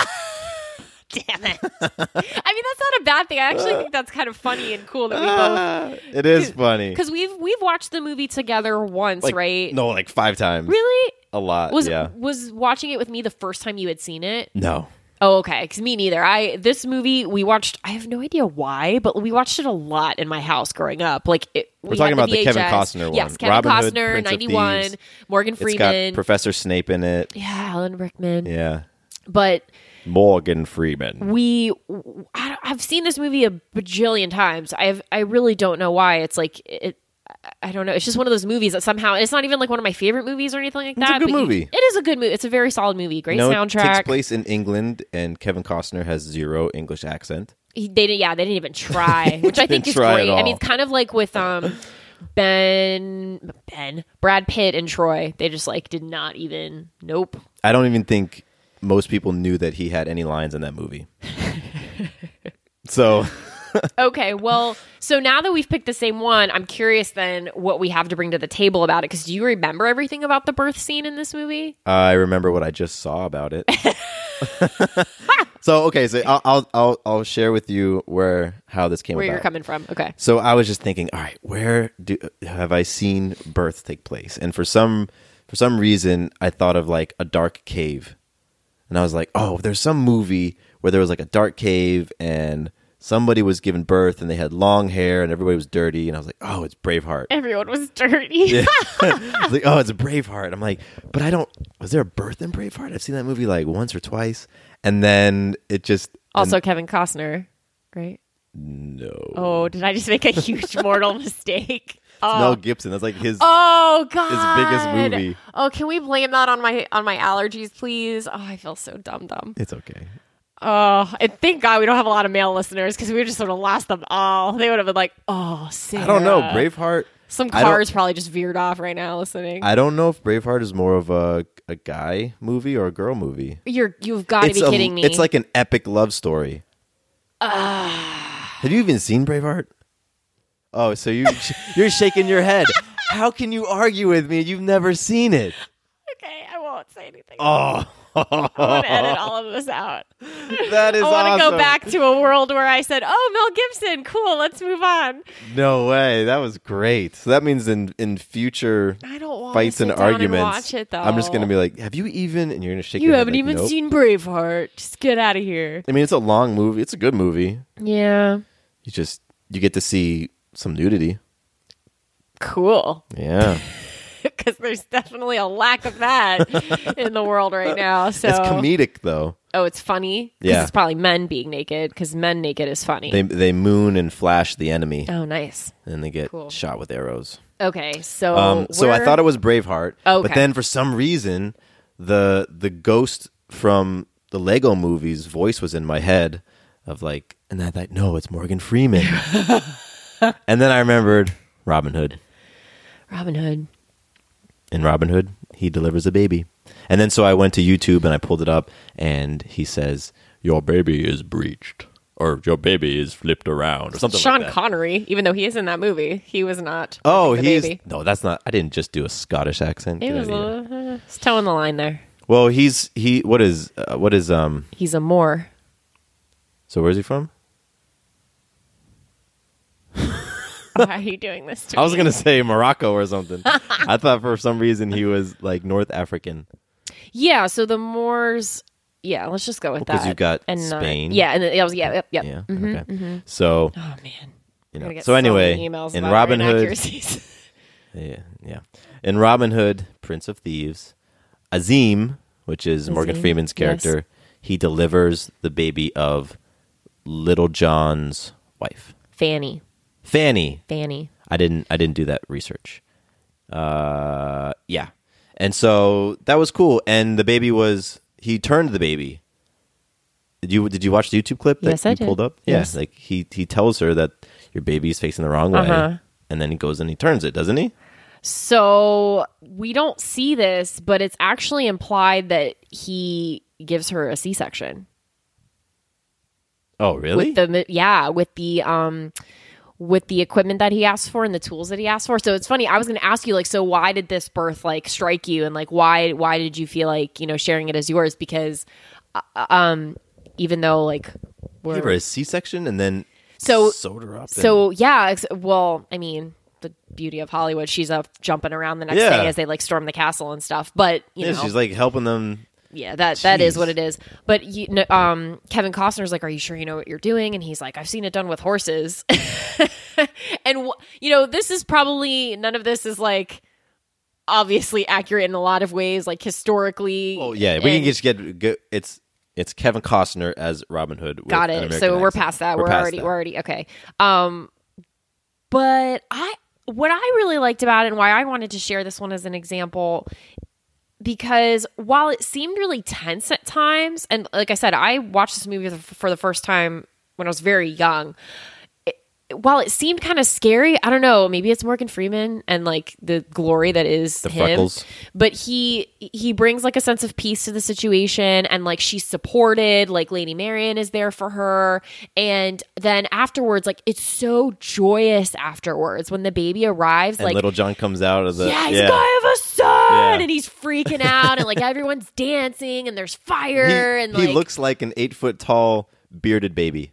Speaker 3: Damn it. I mean, that's not a bad thing. I actually think that's kind of funny and cool that we both...
Speaker 4: It is funny.
Speaker 3: Because we've watched the movie together once, right?
Speaker 4: No, like 5 times.
Speaker 3: Really?
Speaker 4: A lot,
Speaker 3: Was watching it with me the first time you had seen it?
Speaker 4: No.
Speaker 3: Oh, okay. Because me neither. This movie, we watched... I have no idea why, but we watched it a lot in my house growing up. We're
Speaker 4: talking about the Kevin Costner one.
Speaker 3: Yes, Kevin
Speaker 4: Robin
Speaker 3: Costner,
Speaker 4: Hood,
Speaker 3: 91, Morgan Freeman.
Speaker 4: It's got Professor Snape in it.
Speaker 3: Yeah, Alan Rickman.
Speaker 4: Yeah.
Speaker 3: But...
Speaker 4: Morgan Freeman.
Speaker 3: I've seen this movie a bajillion times. I really don't know why. It's like I don't know. It's just one of those movies that somehow it's not even like one of my favorite movies or anything like that.
Speaker 4: It's a good movie.
Speaker 3: It is a good movie. It's a very solid movie. Great soundtrack.
Speaker 4: It takes place in England, and Kevin Costner has 0 English accent.
Speaker 3: They didn't even try, which I think is great. I mean, it's kind of like with Brad Pitt and Troy. They just did not even. Nope.
Speaker 4: I don't even think most people knew that he had any lines in that movie. So
Speaker 3: okay, well, so now that we've picked the same one, I'm curious then what we have to bring to the table about it. Because do you remember everything about the birth scene in this movie?
Speaker 4: I remember what I just saw about it. So I'll share with you how this came about.
Speaker 3: Where you're coming from. Okay.
Speaker 4: So I was just thinking, all right, where have I seen birth take place? And for some reason, I thought of like a dark cave. And I was like, oh, there's some movie where there was like a dark cave and somebody was giving birth and they had long hair and everybody was dirty. And I was like, oh, it's Braveheart.
Speaker 3: Everyone was dirty.
Speaker 4: Yeah. I was like, oh, it's a Braveheart. I'm like, but was there a birth in Braveheart? I've seen that movie like once or twice. And then it just...
Speaker 3: Also Kevin Costner, right?
Speaker 4: No.
Speaker 3: Oh, did I just make a huge mortal mistake?
Speaker 4: Mel Gibson. That's like his.
Speaker 3: Oh God.
Speaker 4: His biggest movie.
Speaker 3: Oh, can we blame that on my allergies, please? Oh, I feel so dumb.
Speaker 4: It's okay.
Speaker 3: Oh, and thank God we don't have a lot of male listeners because we would just sort of lost them all. They would have been like, "Oh, Sarah."
Speaker 4: I don't know. Braveheart.
Speaker 3: Some cars probably just veered off right now listening.
Speaker 4: I don't know if Braveheart is more of a guy movie or a girl movie.
Speaker 3: You've got to be kidding me.
Speaker 4: It's like an epic love story. Have you even seen Braveheart? Oh, so you're shaking your head. How can you argue with me? You've never seen it.
Speaker 3: Okay, I won't say anything.
Speaker 4: Oh.
Speaker 3: I want to edit all of this out.
Speaker 4: That is awesome.
Speaker 3: I want to go back to a world where I said, oh, Mel Gibson, cool, let's move on.
Speaker 4: No way. That was great. So that means in future fights and arguments,
Speaker 3: watch it, though.
Speaker 4: I'm just going to be like, have you even? And you're going to shake
Speaker 3: your
Speaker 4: your
Speaker 3: head. You haven't even
Speaker 4: nope.
Speaker 3: seen Braveheart. Just get out of here.
Speaker 4: I mean, it's a long movie. It's a good movie.
Speaker 3: Yeah.
Speaker 4: You get to see some nudity.
Speaker 3: Cool.
Speaker 4: Yeah.
Speaker 3: Because there's definitely a lack of that in the world right now. So
Speaker 4: it's comedic, though.
Speaker 3: Oh, it's funny?
Speaker 4: Yeah.
Speaker 3: It's probably men being naked, because men naked is funny.
Speaker 4: They moon and flash the enemy,
Speaker 3: Oh, nice.
Speaker 4: and they get
Speaker 3: Cool.
Speaker 4: shot with arrows.
Speaker 3: Okay, so
Speaker 4: So I thought it was Braveheart,
Speaker 3: Okay.
Speaker 4: but then for some reason, the ghost from the Lego Movie's voice was in my head of like, and I thought, no, it's Morgan Freeman. And then I remembered Robin Hood.
Speaker 3: Robin Hood.
Speaker 4: In Robin Hood, he delivers a baby. And then so I went to YouTube and I pulled it up, and he says, "Your baby is breached," or "Your baby is flipped around," or something
Speaker 3: Sean
Speaker 4: like that.
Speaker 3: Connery, even though he is in that movie, he was not.
Speaker 4: Oh,
Speaker 3: the
Speaker 4: he's
Speaker 3: baby.
Speaker 4: no, that's not. I didn't just do a Scottish accent.
Speaker 3: It
Speaker 4: Get
Speaker 3: was
Speaker 4: out of here.
Speaker 3: it's towing the line there.
Speaker 4: Well, what is
Speaker 3: He's a Moor.
Speaker 4: So where's he from?
Speaker 3: Why are you doing this to
Speaker 4: I was
Speaker 3: me?
Speaker 4: gonna say Morocco or something. I thought for some reason he was like North African.
Speaker 3: Yeah, so the Moors. Yeah, let's just go with that.
Speaker 4: Because you've got
Speaker 3: and
Speaker 4: Spain.
Speaker 3: yeah, and it was yep.
Speaker 4: Yeah. Okay. So
Speaker 3: Oh man.
Speaker 4: you
Speaker 3: I'm
Speaker 4: know.
Speaker 3: gonna get
Speaker 4: So anyway,
Speaker 3: many emails
Speaker 4: in
Speaker 3: about
Speaker 4: Robin
Speaker 3: our
Speaker 4: Hood,
Speaker 3: inaccuracies.
Speaker 4: yeah. In Robin Hood, Prince of Thieves, Azim, which is Morgan
Speaker 3: Azim,
Speaker 4: Freeman's character, he delivers the baby of Little John's wife,
Speaker 3: Fanny.
Speaker 4: Fanny.
Speaker 3: Fanny.
Speaker 4: I didn't do that research. Yeah. And so that was cool. And the baby he turned the baby. Did you watch the YouTube clip that
Speaker 3: Yes, I
Speaker 4: you
Speaker 3: did.
Speaker 4: pulled up?
Speaker 3: Yes.
Speaker 4: Yeah. Like he tells her that your baby is facing the wrong way.
Speaker 3: Uh-huh.
Speaker 4: And then he goes and he turns it, doesn't he?
Speaker 3: So we don't see this, but it's actually implied that he gives her a C-section.
Speaker 4: Oh, really?
Speaker 3: With the equipment that he asked for and the tools that he asked for. So it's funny. I was going to ask you, like, so why did this birth like strike you, and like why did you feel like, you know, sharing it as yours? Because even though like
Speaker 4: He gave her a C-section and then
Speaker 3: So-
Speaker 4: sewed her up.
Speaker 3: so yeah, well, I mean, the beauty of Hollywood, she's up jumping around the next
Speaker 4: Yeah.
Speaker 3: day as they like storm the castle and stuff. But you
Speaker 4: yeah,
Speaker 3: know,
Speaker 4: she's like helping them.
Speaker 3: yeah, that is
Speaker 4: Jeez.
Speaker 3: what it is. But Kevin Costner's like, "Are you sure you know what you're doing?" And he's like, "I've seen it done with horses." And you know, this is probably none of this is like obviously accurate in a lot of ways, like historically.
Speaker 4: Oh yeah, we can
Speaker 3: and-
Speaker 4: just get it's Kevin Costner as Robin Hood. With
Speaker 3: got
Speaker 4: an
Speaker 3: it.
Speaker 4: American
Speaker 3: So we're
Speaker 4: accent.
Speaker 3: past that.
Speaker 4: We're past that.
Speaker 3: We're already okay. But what I really liked about it and why I wanted to share this one as an example, because while it seemed really tense at times, and like I said, I watched this movie for the first time when I was very young. While it seemed kind of scary, I don't know, maybe it's Morgan Freeman and like the glory that is
Speaker 4: The
Speaker 3: him.
Speaker 4: freckles.
Speaker 3: But he brings like a sense of peace to the situation, and like she's supported, like Lady Marian is there for her. And then afterwards, like it's so joyous afterwards when the baby arrives.
Speaker 4: And
Speaker 3: like
Speaker 4: Little John comes out of the
Speaker 3: yeah, he's like, I have a son,
Speaker 4: Yeah.
Speaker 3: and he's freaking out, and like everyone's dancing, and there's fire, and
Speaker 4: he
Speaker 3: like
Speaker 4: looks like an 8 foot tall bearded baby.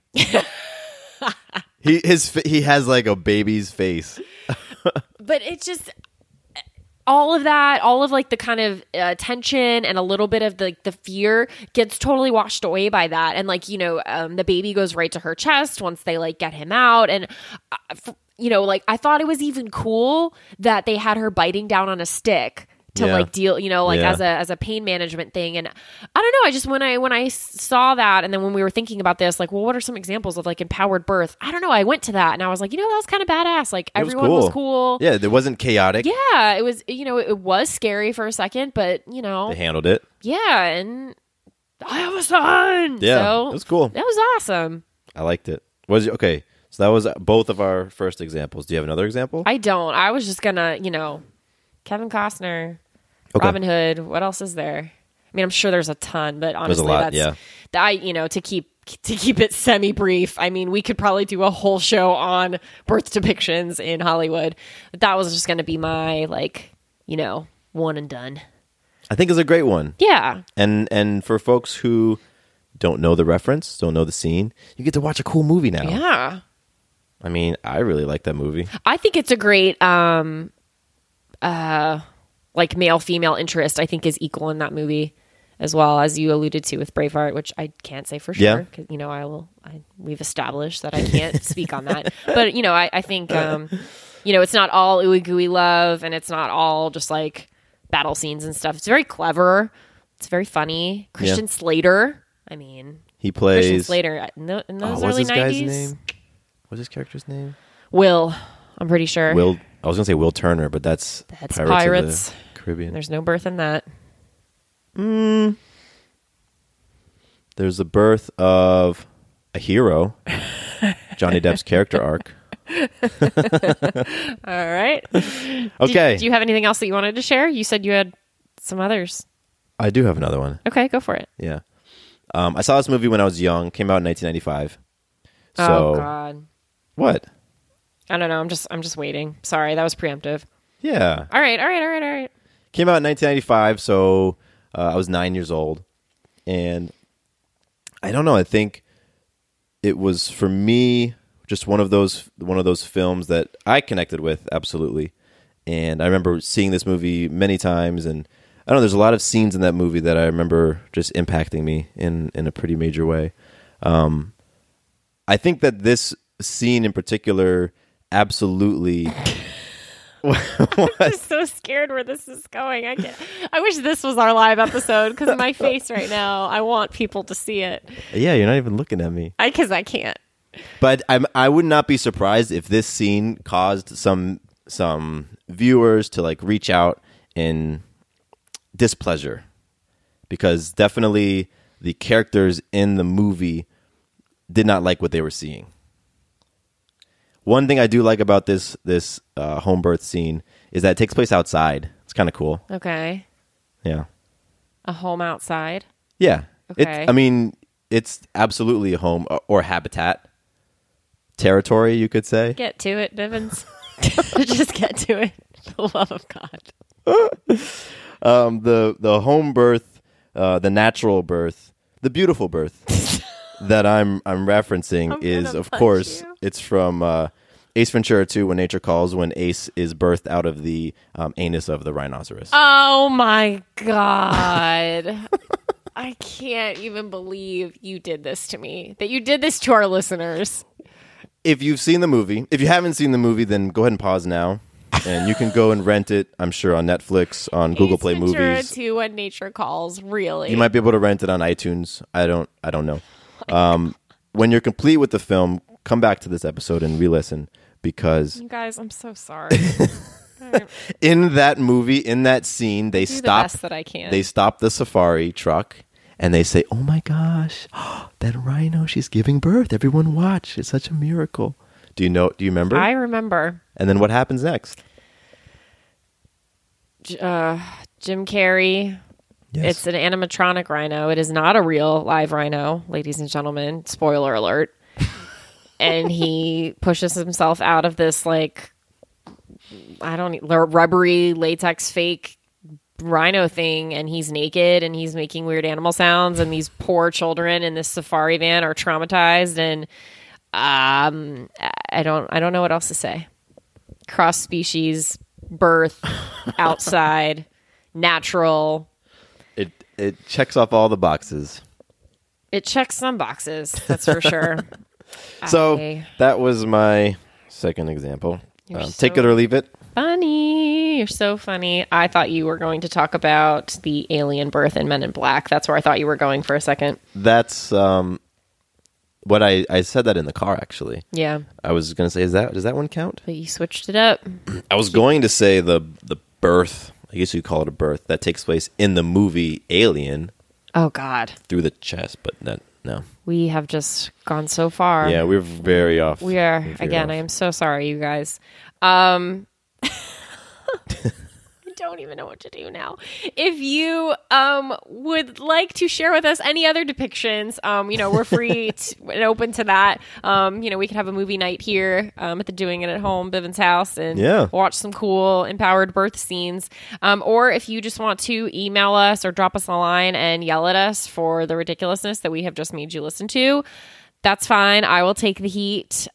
Speaker 4: He has like a baby's face.
Speaker 3: but it's just all of that, all of like the kind of tension and a little bit of the fear gets totally washed away by that. And like, you know, the baby goes right to her chest once they like get him out. And, you know, like I thought it was even cool that they had her biting down on a stick to
Speaker 4: Yeah.
Speaker 3: like deal, you know, like
Speaker 4: Yeah.
Speaker 3: as a pain management thing. And I don't know, I just when I saw that, and then when we were thinking about this, like, well, what are some examples of like empowered birth? I don't know, I went to that and I was like, you know, that was kind of badass. Like
Speaker 4: It was
Speaker 3: everyone was cool.
Speaker 4: Yeah, it wasn't chaotic.
Speaker 3: Yeah, it was, you know, it was scary for a second, but you know,
Speaker 4: They handled it.
Speaker 3: yeah, and I have a son.
Speaker 4: Yeah,
Speaker 3: so
Speaker 4: it was cool.
Speaker 3: That was awesome.
Speaker 4: I liked it. Okay, so that was both of our first examples. Do you have another example?
Speaker 3: I don't. I was just gonna, you know, Kevin Costner,
Speaker 4: Okay.
Speaker 3: Robin Hood. What else is there? I mean, I'm sure there's a ton, but honestly,
Speaker 4: lot,
Speaker 3: that's
Speaker 4: yeah.
Speaker 3: you know, to keep it semi brief. I mean, we could probably do a whole show on birth depictions in Hollywood. But that was just going to be my like, you know, one and done.
Speaker 4: I think it's a great one.
Speaker 3: Yeah.
Speaker 4: And for folks who don't know the reference, don't know the scene, you get to watch a cool movie now.
Speaker 3: Yeah.
Speaker 4: I mean, I really like that movie.
Speaker 3: I think it's a great like male female interest. I think is equal in that movie as well, as you alluded to with Braveheart, which I can't say for
Speaker 4: Yeah.
Speaker 3: sure because you know we've established that I can't speak on that. But you know, I think you know, it's not all ooey gooey love, and it's not all just like battle scenes and stuff. It's very clever. It's very funny. Christian Slater I mean,
Speaker 4: He
Speaker 3: Christian
Speaker 4: plays.
Speaker 3: Slater in those
Speaker 4: What's
Speaker 3: early
Speaker 4: this guy's
Speaker 3: 90s.
Speaker 4: name? What's his character's name?
Speaker 3: Will, I'm pretty sure.
Speaker 4: Will. I was gonna say Will Turner, but that's
Speaker 3: Pirates.
Speaker 4: of the Caribbean.
Speaker 3: There's no birth in that.
Speaker 4: There's the birth of a hero, Johnny Depp's character arc.
Speaker 3: All right.
Speaker 4: Okay.
Speaker 3: Do you have anything else that you wanted to share? You said you had some others.
Speaker 4: I do have another one.
Speaker 3: Okay, go for it.
Speaker 4: Yeah. I saw this movie when I was young. Came out in 1995. So,
Speaker 3: Oh God.
Speaker 4: What?
Speaker 3: I don't know. I'm just waiting. Sorry, that was preemptive.
Speaker 4: Yeah.
Speaker 3: All right.
Speaker 4: Came out in 1995, so I was 9 years old. And I don't know, I think it was, for me, just one of those films that I connected with, absolutely. And I remember seeing this movie many times, and I don't know, there's a lot of scenes in that movie that I remember just impacting me in a pretty major way. I think that this scene in particular absolutely...
Speaker 3: I'm just so scared where this is going. I wish this was our live episode because of my face right now. I want people to see it.
Speaker 4: Yeah, you're not even looking at me.
Speaker 3: Because I can't.
Speaker 4: But I would not be surprised if this scene caused some viewers to like reach out in displeasure, because definitely the characters in the movie did not like what they were seeing. One thing I do like about this home birth scene is that it takes place outside. It's kind of cool.
Speaker 3: Okay.
Speaker 4: Yeah.
Speaker 3: A home outside.
Speaker 4: Yeah.
Speaker 3: Okay.
Speaker 4: It's absolutely a home or habitat territory, you could say.
Speaker 3: Get to it, Bivens. Just get to it. For the love of God.
Speaker 4: The home birth, the natural birth, the beautiful birth that I'm referencing is, of course, it's from Ace Ventura 2, When Nature Calls, when Ace is birthed out of the anus of the rhinoceros.
Speaker 3: Oh my God. I can't even believe you did this to me. That you did this to our listeners.
Speaker 4: If you've seen the movie, if you haven't seen the movie, then go ahead and pause now. And you can go and rent it, I'm sure, on Netflix, on Google Play
Speaker 3: Ace Ventura
Speaker 4: Movies.
Speaker 3: 2, When Nature Calls, really.
Speaker 4: You might be able to rent it on iTunes. I don't know. When you're complete with the film, come back to this episode and re-listen, because
Speaker 3: You guys, I'm so sorry.
Speaker 4: in that movie, in that scene, they
Speaker 3: Do the
Speaker 4: stop.
Speaker 3: best that I can.
Speaker 4: They stop the safari truck and they say, "Oh my gosh, that rhino! She's giving birth! Everyone watch! It's such a miracle." Do you remember?
Speaker 3: I remember.
Speaker 4: And then what happens next?
Speaker 3: Jim Carrey.
Speaker 4: Yes.
Speaker 3: It's an animatronic rhino. It is not a real live rhino, ladies and gentlemen. Spoiler alert. And he pushes himself out of this, like, rubbery latex fake rhino thing, and he's naked and he's making weird animal sounds, and these poor children in this safari van are traumatized, and I don't know what else to say. Cross species, birth, outside, natural.
Speaker 4: It checks off all the boxes.
Speaker 3: It checks some boxes, that's for sure.
Speaker 4: So that was my second example.
Speaker 3: You're
Speaker 4: Take it or leave it.
Speaker 3: Funny. You're so funny. I thought you were going to talk about the alien birth in Men in Black. That's where I thought you were going for a second.
Speaker 4: That's what I said that in the car, actually.
Speaker 3: Yeah.
Speaker 4: I was going to say, does that one count?
Speaker 3: But you switched it up.
Speaker 4: I was going to say the birth, I guess you'd call it a birth, that takes place in the movie Alien
Speaker 3: Oh, God.
Speaker 4: through the chest, but no.
Speaker 3: We have just gone so far.
Speaker 4: Yeah, we're very off.
Speaker 3: We are.
Speaker 4: We're very
Speaker 3: Again,
Speaker 4: off.
Speaker 3: I am so sorry, you guys. I don't even know what to do now. If you would like to share with us any other depictions, we're free and open to that. We could have a movie night here at the Doing It at Home Bivens house and watch some cool empowered birth scenes. Or if you just want to email us or drop us a line and yell at us for the ridiculousness that we have just made you listen to, that's fine. I will take the heat.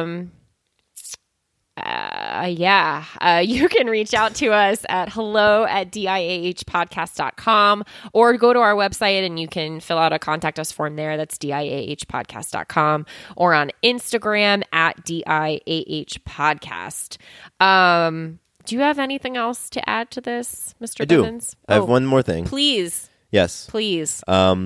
Speaker 3: You can reach out to us at hello@diahpodcast.com or go to our website and you can fill out a contact us form there. That's diahpodcast.com or on Instagram at diahpodcast. Do you have anything else to add to this, Mr.
Speaker 4: I do.
Speaker 3: Bivens?
Speaker 4: I have one more thing.
Speaker 3: Please.
Speaker 4: Yes.
Speaker 3: Please.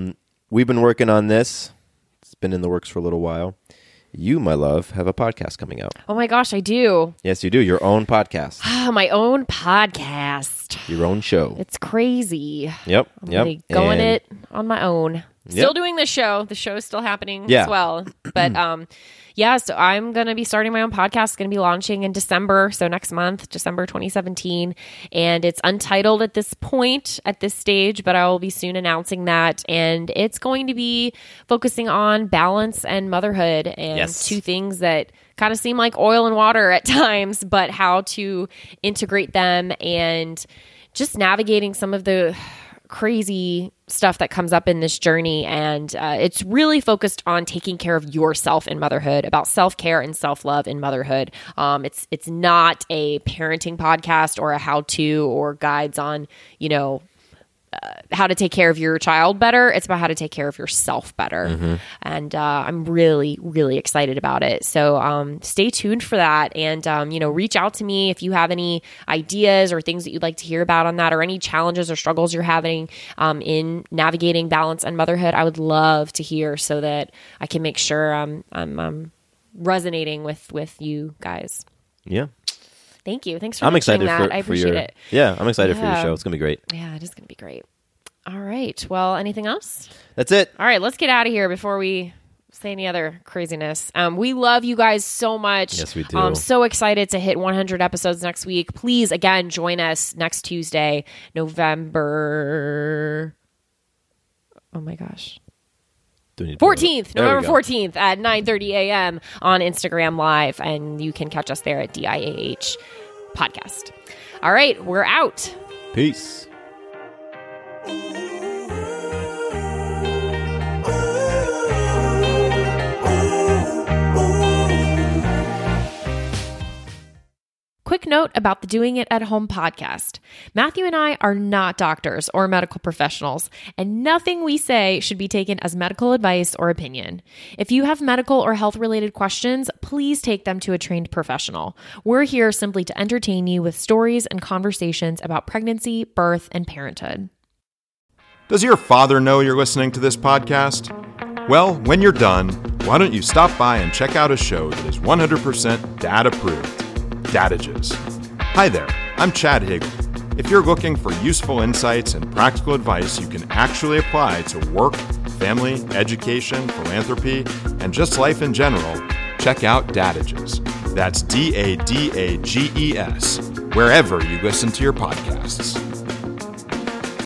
Speaker 4: we've been working on this. It's been in the works for a little while. You, my love, have a podcast coming out.
Speaker 3: Oh my gosh, I do.
Speaker 4: Yes, you do. Your own podcast.
Speaker 3: My own podcast.
Speaker 4: Your own show.
Speaker 3: It's crazy.
Speaker 4: Yep.
Speaker 3: I'm really going it on my own. Still
Speaker 4: Yep.
Speaker 3: doing the show. The show is still happening
Speaker 4: Yeah.
Speaker 3: as well. But so I'm going to be starting my own podcast. It's going to be launching in December. So next month, December 2017. And it's untitled at this point, at this stage, but I will be soon announcing that. And it's going to be focusing on balance and motherhood, and
Speaker 4: Yes.
Speaker 3: two things that kind of seem like oil and water at times, but how to integrate them and just navigating some of the crazy stuff that comes up in this journey. And it's really focused on taking care of yourself in motherhood, about self-care and self-love in motherhood. It's not a parenting podcast or a how-to or guides on, how to take care of your child better. It's about how to take care of yourself better. And I'm really, really excited about it. So stay tuned for that. And, reach out to me if you have any ideas or things that you'd like to hear about on that, or any challenges or struggles you're having in navigating balance and motherhood. I would love to hear, so that I can make sure I'm resonating with you guys.
Speaker 4: Yeah.
Speaker 3: Thank you. Thanks for
Speaker 4: I'm
Speaker 3: mentioning
Speaker 4: excited
Speaker 3: that. I
Speaker 4: for
Speaker 3: appreciate
Speaker 4: your
Speaker 3: it.
Speaker 4: Yeah, I'm excited for your
Speaker 3: Yeah.
Speaker 4: show. It's going to be great.
Speaker 3: Yeah, it is going to be great. All right. Well, anything else?
Speaker 4: That's it.
Speaker 3: All right, let's get out of here before we say any other craziness. We love you guys so much.
Speaker 4: Yes, we do.
Speaker 3: I'm so excited to hit 100 episodes next week. Please, again, join us next Tuesday, November... Oh my gosh. 14th,
Speaker 4: There we
Speaker 3: November
Speaker 4: go.
Speaker 3: 14th at 9:30 a.m. on Instagram Live, and you can catch us there at DIAH Podcast. All right, we're out.
Speaker 4: Peace.
Speaker 3: Quick note about the Doing It at Home podcast. Matthew and I are not doctors or medical professionals, and nothing we say should be taken as medical advice or opinion. If you have medical or health-related questions, please take them to a trained professional. We're here simply to entertain you with stories and conversations about pregnancy, birth, and parenthood.
Speaker 5: Does your father know you're listening to this podcast? Well, when you're done, why don't you stop by and check out a show that is 100% dad-approved. Dadages. Hi there, I'm Chad Higgle. If you're looking for useful insights and practical advice you can actually apply to work, family, education, philanthropy, and just life in general, check out Dadages. That's DADAGES, wherever you listen to your podcasts.